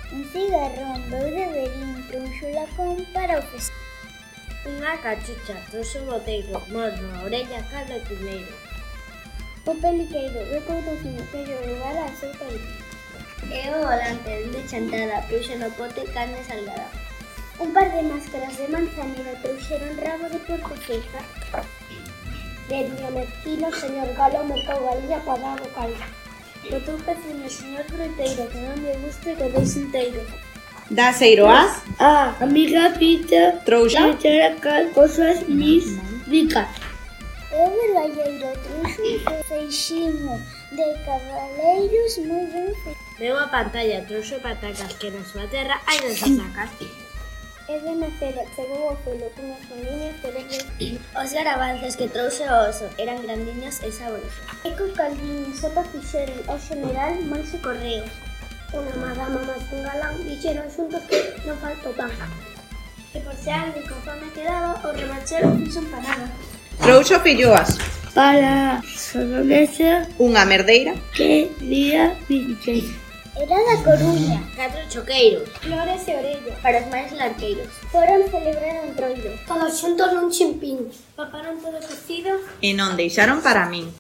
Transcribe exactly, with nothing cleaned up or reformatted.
Un cigarrón veu de Berín, trouxo lacón para o festival. Unha cachucha, trouxo boteiro, morno, a orella, caldo e primeiro. O peliqueiro veu co tociño que lle lugar a seu parido. E o volante de chantada, trouxo no pote carne salgada. Un par de máscaras de manzanero trouxeron rabo de porco feiza. Desde o mezquino, señor Galo mercou galiña para dar o caldo. Botou peciño, señor fruteiro, que non lle guste que deis inteiro. Daseiro as? Ah, amiga Pita, Trouxa? echar cal cosas mis ricas. E o verballeiro trouxo un feixiño de cabaleiros moi ben feitos. Veu a pantalla, trouxo patacas, que na súa terra hai desas sacas. E de Nacera chegou o felo cunhas foliñas de verde. Os garavances que trouxe o oso eran grandiños e saborosos. E co caldiño sopa fixeron ao general máis e correos. Unha madama máis un galán dixeron xuntos que non faltou pan. E por se alguén con fame quedaba, o remachero fixo empanada. Trouxo filloas. Para sobremesa, Unha merdeira. que día vinte. Era da Coruña, Catro choqueiros, flores e orellas. para os máis larqueiros. Foron celebrar un troido. Todos xuntos nun chimpín. Paparon todo cocido. E non deixaron para min.